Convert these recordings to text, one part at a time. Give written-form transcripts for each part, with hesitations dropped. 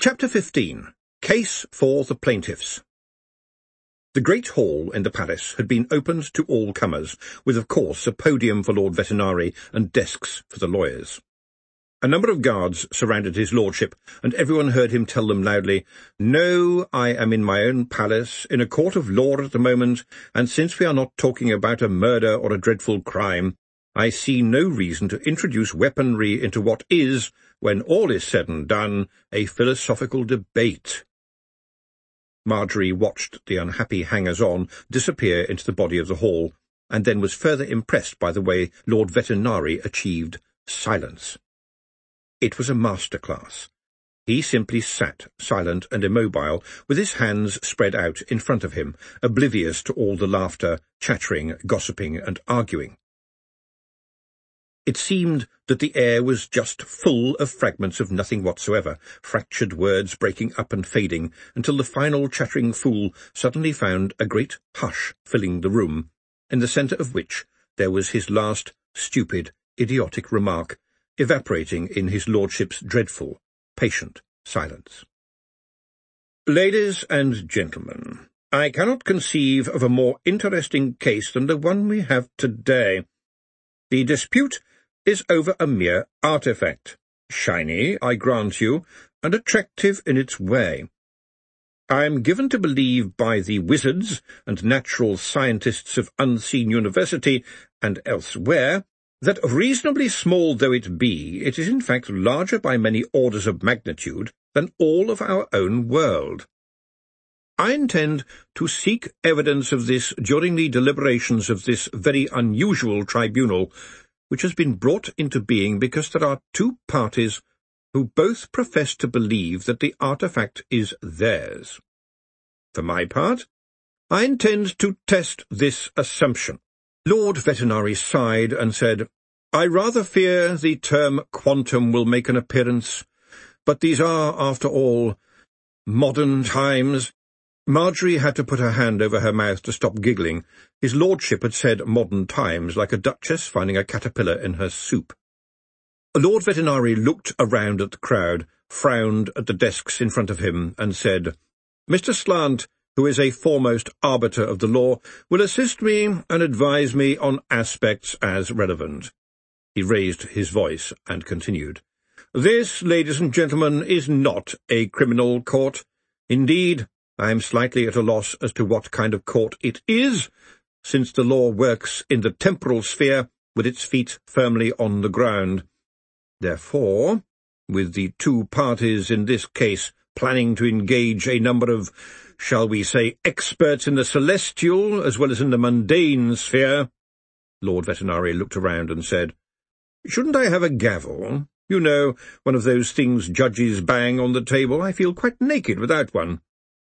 Chapter 15. Case for the Plaintiffs. The great hall in the palace had been opened to all comers, with, of course, a podium for Lord Vetinari and desks for the lawyers. A number of guards surrounded his lordship, and everyone heard him tell them loudly, "No, I am in my own palace, in a court of law at the moment, and since we are not talking about a murder or a dreadful crime, I see no reason to introduce weaponry into what is, when all is said and done, a philosophical debate." Marjorie watched the unhappy hangers-on disappear into the body of the hall, and then was further impressed by the way Lord Vetinari achieved silence. It was a masterclass. He simply sat, silent and immobile, with his hands spread out in front of him, oblivious to all the laughter, chattering, gossiping, and arguing. It seemed that the air was just full of fragments of nothing whatsoever, fractured words breaking up and fading, until the final chattering fool suddenly found a great hush filling the room, in the centre of which there was his last stupid, idiotic remark, evaporating in his lordship's dreadful, patient silence. "Ladies and gentlemen, I cannot conceive of a more interesting case than the one we have today. The dispute is over a mere artifact, shiny, I grant you, and attractive in its way. I am given to believe by the wizards and natural scientists of Unseen University and elsewhere that, reasonably small though it be, it is in fact larger by many orders of magnitude than all of our own world. I intend to seek evidence of this during the deliberations of this very unusual tribunal, which has been brought into being because there are two parties who both profess to believe that the artifact is theirs. For my part, I intend to test this assumption." Lord Vetinari sighed and said, "I rather fear the term quantum will make an appearance, but these are, after all, modern times." Marjorie had to put her hand over her mouth to stop giggling. His lordship had said modern times like a duchess finding a caterpillar in her soup. Lord Vetinari looked around at the crowd, frowned at the desks in front of him, and said, "Mr. Slant, who is a foremost arbiter of the law, will assist me and advise me on aspects as relevant." He raised his voice and continued, "This, ladies and gentlemen, is not a criminal court. Indeed, I am slightly at a loss as to what kind of court it is, since the law works in the temporal sphere with its feet firmly on the ground. Therefore, with the two parties in this case planning to engage a number of, shall we say, experts in the celestial as well as in the mundane sphere," Lord Vetinari looked around and said, "Shouldn't I have a gavel? You know, one of those things judges bang on the table. I feel quite naked without one."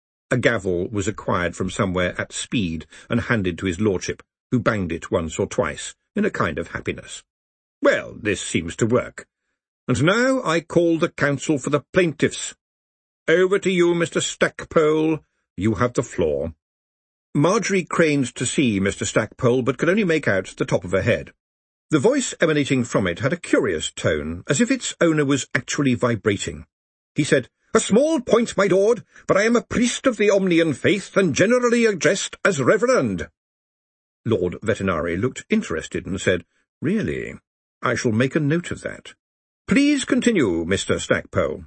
A gavel was acquired from somewhere at speed and handed to his lordship, who banged it once or twice, in a kind of happiness. "Well, this seems to work. And now I call the counsel for the plaintiffs. Over to you, Mr. Stackpole. You have the floor." Marjorie craned to see Mr. Stackpole, but could only make out the top of her head. The voice emanating from it had a curious tone, as if its owner was actually vibrating. He said, "A small point, my lord, but I am a priest of the Omnian faith and generally addressed as Reverend." Lord Vetinari looked interested and said, "Really? I shall make a note of that. Please continue, Mr. Stackpole."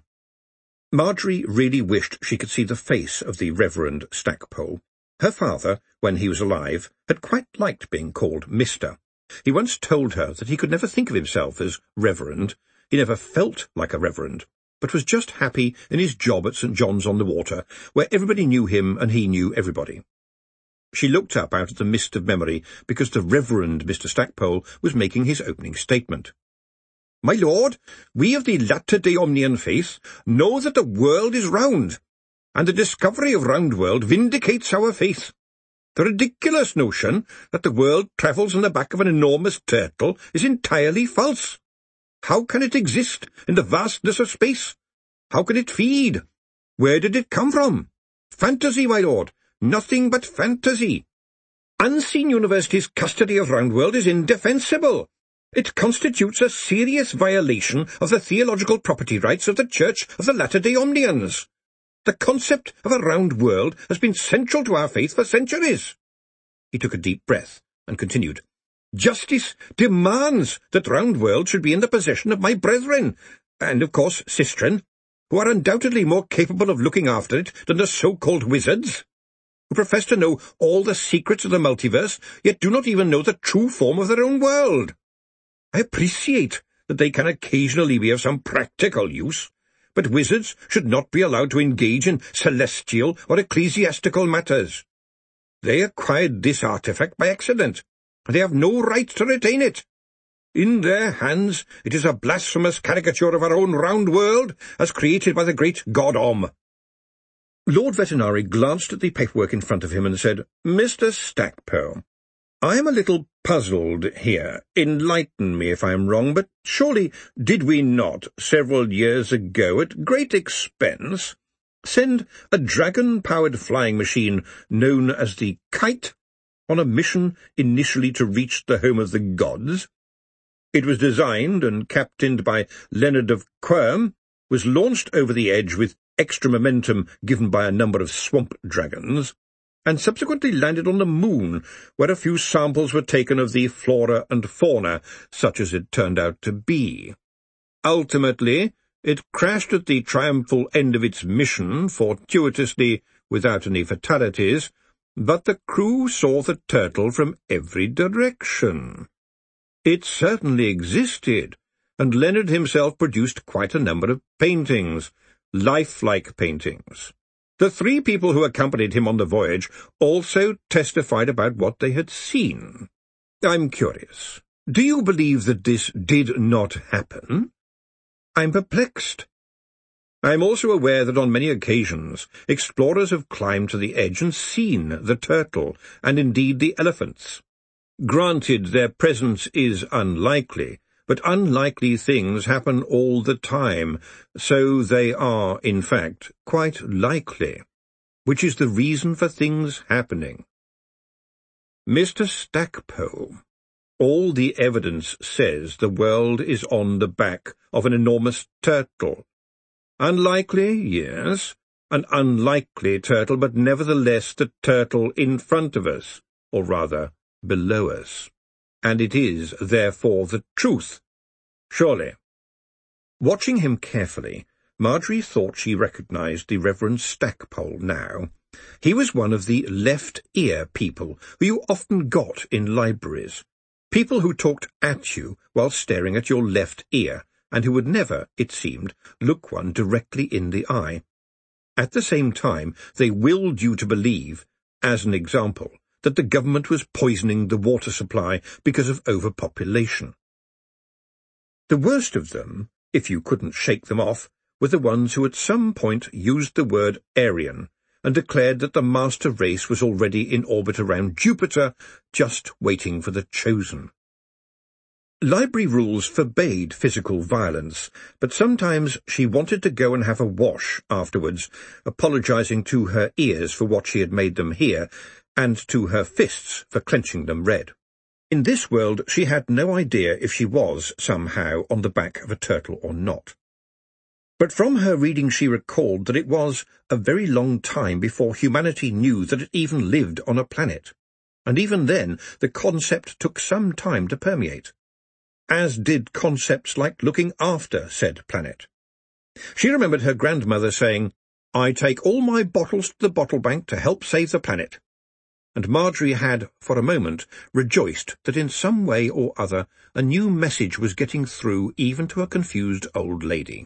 Marjorie really wished she could see the face of the Reverend Stackpole. Her father, when he was alive, had quite liked being called Mr. He once told her that he could never think of himself as Reverend. He never felt like a reverend, but was just happy in his job at St. John's-on-the-Water, where everybody knew him and he knew everybody. She looked up out of the mist of memory because the Reverend Mr. Stackpole was making his opening statement. "My lord, we of the Latter-day Omnian faith know that the world is round, and the discovery of round world vindicates our faith. The ridiculous notion that the world travels on the back of an enormous turtle is entirely false. How can it exist in the vastness of space? How can it feed? Where did it come from? Fantasy, my lord, nothing but fantasy. Unseen University's custody of Roundworld is indefensible. It constitutes a serious violation of the theological property rights of the Church of the Latter-day Omnians. The concept of a round world has been central to our faith for centuries." He took a deep breath and continued, "Justice demands that round worlds should be in the possession of my brethren, and of course sistren, who are undoubtedly more capable of looking after it than the so-called wizards, who profess to know all the secrets of the multiverse, yet do not even know the true form of their own world. I appreciate that they can occasionally be of some practical use, but wizards should not be allowed to engage in celestial or ecclesiastical matters. They acquired this artifact by accident, and they have no right to retain it. In their hands it is a blasphemous caricature of our own round world, as created by the great god Om." Lord Vetinari glanced at the paperwork in front of him and said, "Mr. Stackpole, I am a little puzzled here. Enlighten me if I am wrong, but surely did we not, several years ago, at great expense, send a dragon-powered flying machine known as the Kite on a mission initially to reach the home of the gods? It was designed and captained by Leonard of Quirm, was launched over the edge with extra momentum given by a number of swamp dragons, and subsequently landed on the moon, where a few samples were taken of the flora and fauna, such as it turned out to be. Ultimately, it crashed at the triumphal end of its mission, fortuitously without any fatalities, but the crew saw the turtle from every direction. It certainly existed, and Leonard himself produced quite a number of paintings, lifelike paintings. The 3 people who accompanied him on the voyage also testified about what they had seen. I'm curious. Do you believe that this did not happen? I'm perplexed. I'm also aware that on many occasions explorers have climbed to the edge and seen the turtle, and indeed the elephants. Granted, their presence is unlikely, but unlikely things happen all the time, so they are, in fact, quite likely, which is the reason for things happening. Mr. Stackpole, all the evidence says the world is on the back of an enormous turtle. Unlikely, yes, an unlikely turtle, but nevertheless the turtle in front of us, or rather, below us. And it is, therefore, the truth, surely. Watching him carefully, Marjorie thought she recognized the Reverend Stackpole now. He was one of the left-ear people who you often got in libraries, people who talked at you while staring at your left ear, and who would never, it seemed, look one directly in the eye. At the same time, they willed you to believe, as an example, that the government was poisoning the water supply because of overpopulation. The worst of them, if you couldn't shake them off, were the ones who at some point used the word Aryan and declared that the master race was already in orbit around Jupiter, just waiting for the chosen. Library rules forbade physical violence, but sometimes she wanted to go and have a wash afterwards, apologizing to her ears for what she had made them hear, and to her fists for clenching them red. In this world she had no idea if she was, somehow, on the back of a turtle or not. But from her reading she recalled that it was a very long time before humanity knew that it even lived on a planet, and even then the concept took some time to permeate, as did concepts like looking after said planet. She remembered her grandmother saying, "I take all my bottles to the bottle bank to help save the planet," and Marjorie had, for a moment, rejoiced that in some way or other a new message was getting through even to a confused old lady.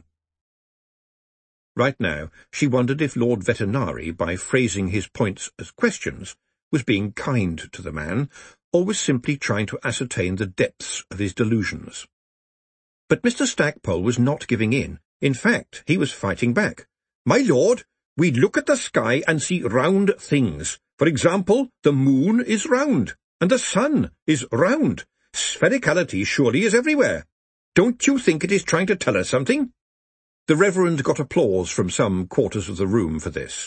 Right now, she wondered if Lord Vetinari, by phrasing his points as questions, was being kind to the man, or was simply trying to ascertain the depths of his delusions. But Mr. Stackpole was not giving in. In fact, he was fighting back. "My lord, we look at the sky and see round things. For example, the moon is round, and the sun is round. Sphericality surely is everywhere. Don't you think it is trying to tell us something?" The Reverend got applause from some quarters of the room for this.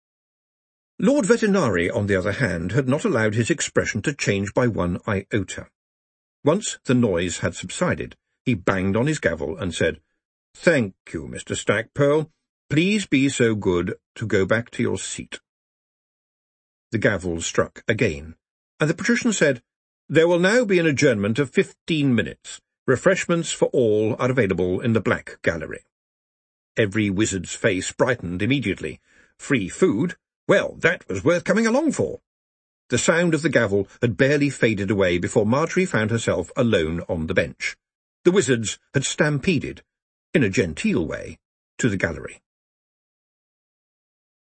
Lord Vetinari, on the other hand, had not allowed his expression to change by one iota. Once the noise had subsided, he banged on his gavel and said, "Thank you, Mr. Stackpole. Please be so good to go back to your seat." The gavel struck again, and the patrician said, "There will now be an adjournment of 15 minutes. Refreshments for all are available in the Black Gallery." Every wizard's face brightened immediately. Free food? Well, that was worth coming along for. The sound of the gavel had barely faded away before Marjorie found herself alone on the bench. The wizards had stampeded, in a genteel way, to the gallery.